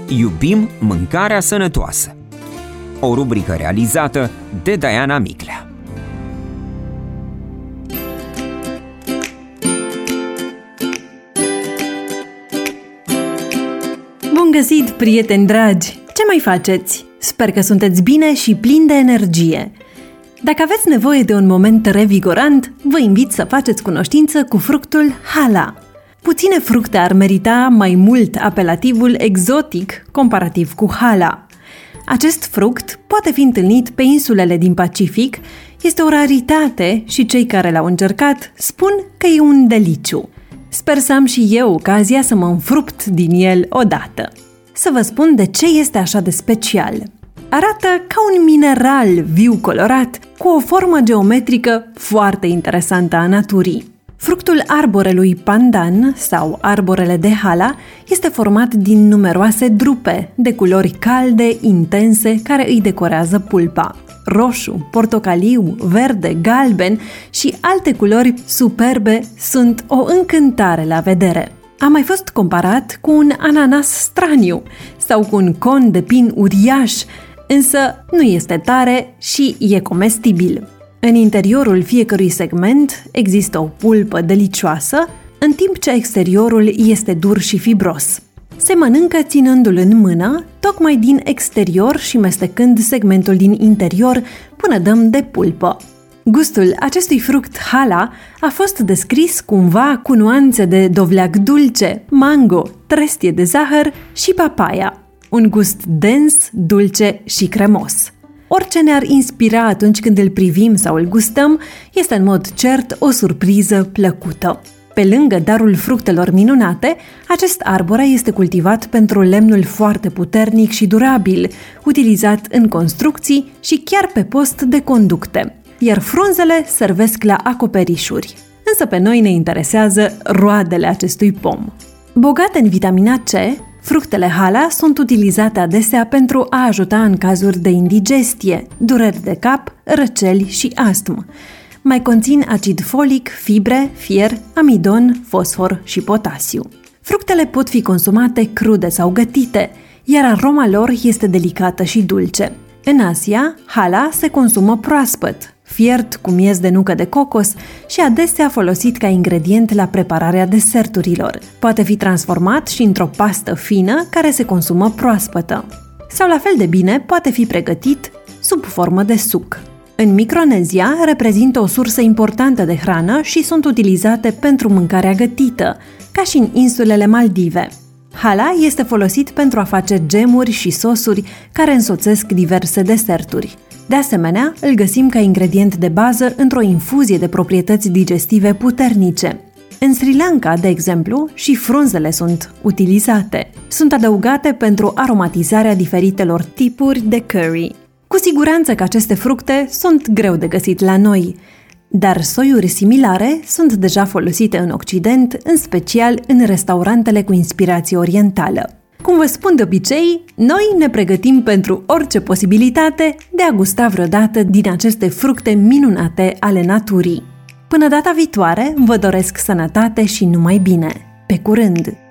Iubim mâncarea sănătoasă. O rubrică realizată de Diana Miclea. Bun găsit, prieteni dragi! Ce mai faceți? Sper că sunteți bine și plini de energie. Dacă aveți nevoie de un moment revigorant, vă invit să faceți cunoștință cu fructul hala. Puține fructe ar merita mai mult apelativul exotic comparativ cu hala. Acest fruct poate fi întâlnit pe insulele din Pacific, este o raritate și cei care l-au încercat spun că e un deliciu. Sper să am și eu ocazia să mă înfrupt din el odată. Să vă spun de ce este așa de special. Arată ca un mineral viu colorat cu o formă geometrică foarte interesantă a naturii. Fructul arborelui pandan sau arborele de hala este format din numeroase drupe de culori calde, intense, care îi decorează pulpa. Roșu, portocaliu, verde, galben și alte culori superbe sunt o încântare la vedere. A mai fost comparat cu un ananas straniu sau cu un con de pin uriaș, însă nu este tare și e comestibil. În interiorul fiecărui segment există o pulpă delicioasă, în timp ce exteriorul este dur și fibros. Se mănâncă ținându-l în mână, tocmai din exterior și mestecând segmentul din interior până dăm de pulpă. Gustul acestui fruct hala a fost descris cumva cu nuanțe de dovleac dulce, mango, trestie de zahăr și papaya. Un gust dens, dulce și cremos. Orice ne-ar inspira atunci când îl privim sau îl gustăm, este în mod cert o surpriză plăcută. Pe lângă darul fructelor minunate, acest arbore este cultivat pentru lemnul foarte puternic și durabil, utilizat în construcții și chiar pe post de conducte, iar frunzele servesc la acoperișuri. Însă pe noi ne interesează roadele acestui pom. Bogate în vitamina C, fructele hala sunt utilizate adesea pentru a ajuta în cazuri de indigestie, dureri de cap, răceli și astm. Mai conțin acid folic, fibre, fier, amidon, fosfor și potasiu. Fructele pot fi consumate crude sau gătite, iar aroma lor este delicată și dulce. În Asia, hala se consumă proaspăt, fiert cu miez de nucă de cocos și adesea folosit ca ingredient la prepararea deserturilor. Poate fi transformat și într-o pastă fină care se consumă proaspătă. Sau la fel de bine poate fi pregătit sub formă de suc. În Micronezia reprezintă o sursă importantă de hrană și sunt utilizate pentru mâncarea gătită, ca și în insulele Maldive. Hala este folosit pentru a face gemuri și sosuri care însoțesc diverse deserturi. De asemenea, îl găsim ca ingredient de bază într-o infuzie de proprietăți digestive puternice. În Sri Lanka, de exemplu, și frunzele sunt utilizate. Sunt adăugate pentru aromatizarea diferitelor tipuri de curry. Cu siguranță că aceste fructe sunt greu de găsit la noi, dar soiuri similare sunt deja folosite în Occident, în special în restaurantele cu inspirație orientală. Cum vă spun de obicei, noi ne pregătim pentru orice posibilitate de a gusta vreodată din aceste fructe minunate ale naturii. Până data viitoare, vă doresc sănătate și numai bine! Pe curând!